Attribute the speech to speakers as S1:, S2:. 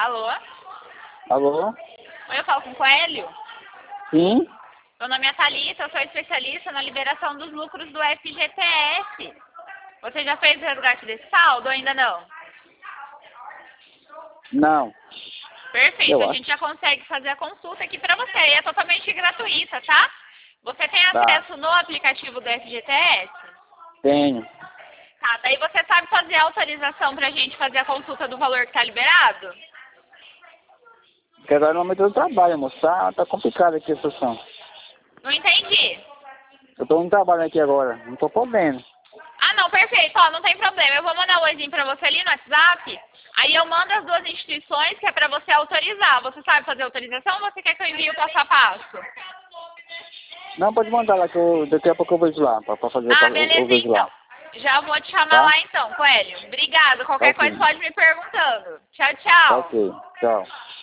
S1: Alô?
S2: Alô?
S1: Oi, eu falo com o Coelho?
S2: Sim?
S1: Meu nome é Thalita, eu sou especialista na liberação dos lucros do FGTS. Você já fez o resgate desse saldo ou ainda não?
S2: Não.
S1: Perfeito,
S2: Eu
S1: a
S2: acho.
S1: gente já consegue fazer a consulta aqui pra você e é totalmente gratuita, tá? Você tem
S2: Tá.
S1: acesso no aplicativo do FGTS?
S2: Tenho.
S1: Tá, daí você sabe fazer a autorização pra gente fazer a consulta do valor que tá liberado?
S2: Porque agora no momento eu trabalho, moço. Tá complicado aqui a situação.
S1: Não entendi.
S2: Eu tô no trabalho aqui agora. Não tô podendo.
S1: Ah, não, perfeito. Ó, não tem problema. Eu vou mandar um oizinho pra você ali no WhatsApp. Aí eu mando as duas instituições que é pra você autorizar. Você sabe fazer autorização ou você quer que eu envie o passo a passo?
S2: Não, pode mandar lá que daqui a pouco eu vejo lá. Pra fazer,
S1: Ah,
S2: eu
S1: beleza
S2: vejo
S1: então.
S2: lá.
S1: Já vou te chamar
S2: Tá?
S1: lá então, Coelho. Obrigada.
S2: Tá
S1: Qualquer
S2: ok.
S1: coisa pode me perguntando. Tchau,
S2: Tá
S1: tchau.
S2: ok. Tchau.